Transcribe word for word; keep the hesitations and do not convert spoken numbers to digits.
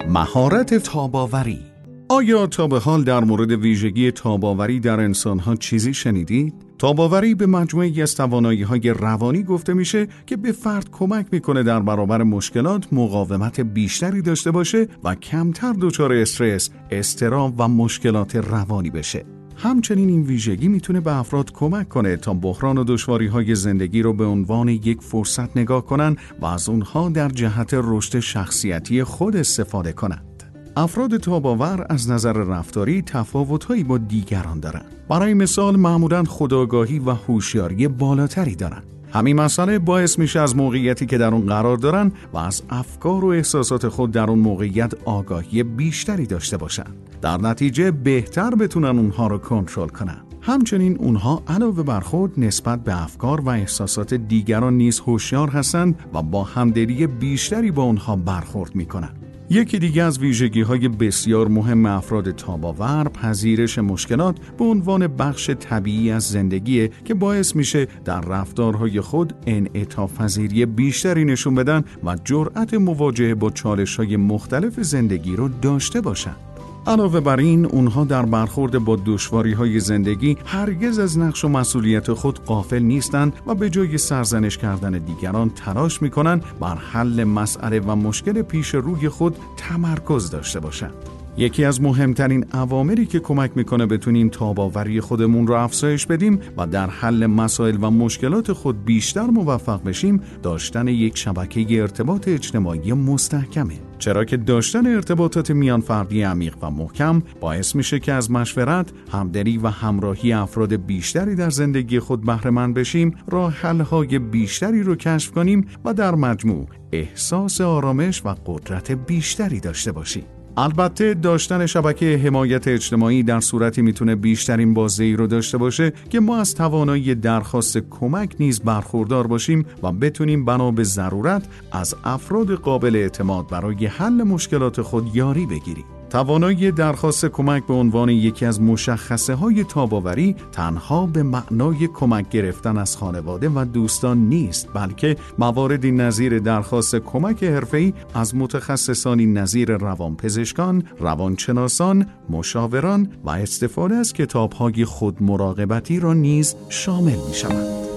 مهارت تاب‌آوری. آیا تا به حال در مورد ویژگی تاب‌آوری در انسان‌ها چیزی شنیدید؟ تاب‌آوری به مجموعه‌ای از توانایی‌های روانی گفته میشه که به فرد کمک میکنه در برابر مشکلات مقاومت بیشتری داشته باشه و کمتر دچار استرس، اضطراب و مشکلات روانی بشه. همچنین این ویژگی میتونه به افراد کمک کنه تا بحران و دشواری‌های زندگی رو به عنوان یک فرصت نگاه کنن و از اونها در جهت رشد شخصیتی خود استفاده کنند. افراد تاب‌آور از نظر رفتاری تفاوت‌هایی با دیگران دارند. برای مثال معمولاً خودآگاهی و هوشیاری بالاتری دارند. همین مسئله باعث میشه از موقعیتی که در اون قرار دارن و از افکار و احساسات خود در اون موقعیت آگاهی بیشتری داشته باشن. در نتیجه بهتر بتونن اونها رو کنترل کنن. همچنین اونها علاوه بر خود نسبت به افکار و احساسات دیگران نیز هوشیار هستند و با همدلی بیشتری با اونها برخورد میکنن. یکی دیگه از ویژگی‌های بسیار مهم افراد تاب‌آور پذیرش مشکلات به عنوان بخش طبیعی از زندگیه که باعث میشه در رفتارهای خود انعطاف پذیری بیشتری نشون بدن و جرأت مواجهه با چالش‌های مختلف زندگی رو داشته باشن. علاوه بر این، اونها در برخورد با دشواری‌های زندگی هرگز از نقش و مسئولیت خود غافل نیستند و به جای سرزنش کردن دیگران تلاش می‌کنند بر حل مسئله و مشکل پیش روی خود تمرکز داشته باشند. یکی از مهمترین عواملی که کمک میکنه بتونیم تاب‌آوری خودمون رو افزایش بدیم و در حل مسائل و مشکلات خود بیشتر موفق بشیم، داشتن یک شبکه ارتباط اجتماعی مستحکمه. چرا که داشتن ارتباطات میان فردی عمیق و محکم باعث میشه که از مشورت، همدلی و همراهی افراد بیشتری در زندگی خود بهره مند بشیم، راه حل‌های بیشتری رو کشف کنیم و در مجموع احساس آرامش و قدرت بیشتری داشته باشیم. البته داشتن شبکه حمایت اجتماعی در صورتی میتونه بیشترین بازدهی رو داشته باشه که ما از توانایی درخواست کمک نیز برخوردار باشیم و بتونیم بنا به ضرورت از افراد قابل اعتماد برای حل مشکلات خود یاری بگیریم. توانایی درخواست کمک به عنوان یکی از مشخصه های تاب‌آوری تنها به معنای کمک گرفتن از خانواده و دوستان نیست، بلکه مواردی نظیر درخواست کمک حرفه‌ای از متخصصانی نظیر روانپزشکان، روانشناسان، مشاوران و استفاده از کتاب‌های خودمراقبتی را نیز شامل می‌شوند.